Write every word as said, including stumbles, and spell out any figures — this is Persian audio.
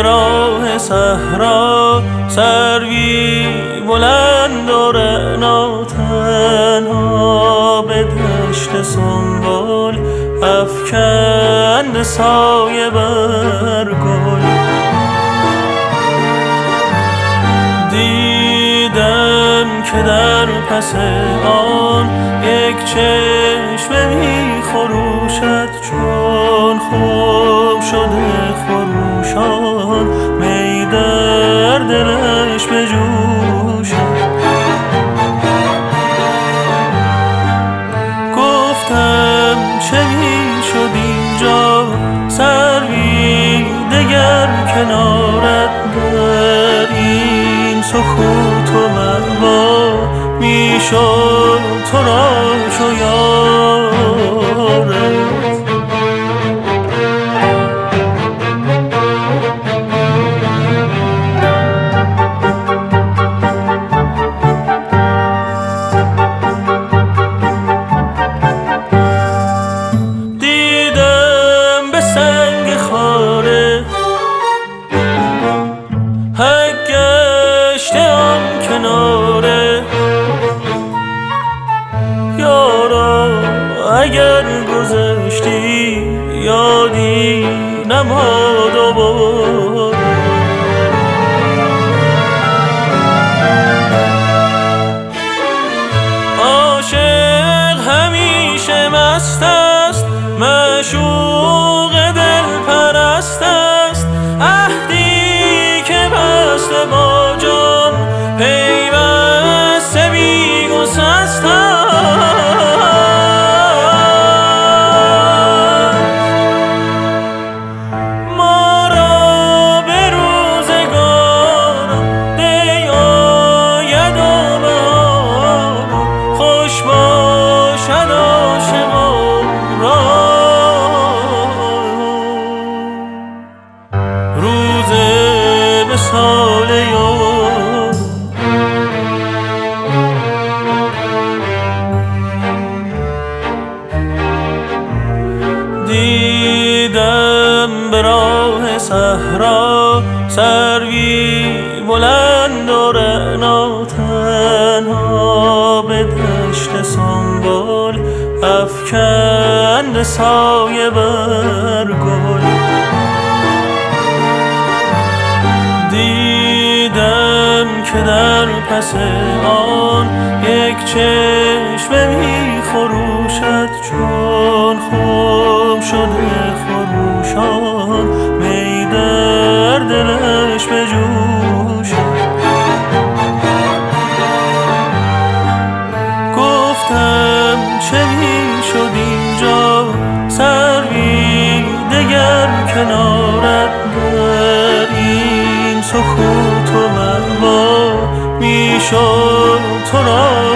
به راه صحرا، سروی بلند و رعنا، تنها به دشت سنبل افکند سایه بر گل. دیدم که در پس آن یک چشمه می خروشد، چون خوب شده خروشان می در دلش بجوشد. گفتم چه می شد اینجا، سروی دگر کنارت، در این سکوت و مأوا می شد تو را چو یارت. دیدم به سنگ خاره حق گشته آن کناره، یارا اگر گذشتی یادی نماد و دوباره. عاشق همیشه مست است، معشوق دل پرست است، عهدی که بسته با جان پیوسته بی گسست است. ما را به روزگاران دی آید و بهاران، خوش باشد عاشقان را روز وصال یار. دیدم به راه صحرا، سروی بلند و رعنا، تنها به دشت سنبل افکند سایه بر گل. دیدم که در پس آن یک چشمه می خروشد، چون خوب شده خروشان می در دلش بجوشد. گفتم چه می شد اینجا، سروی دگر کنارت، در این سکوت و مأوا می شد تو را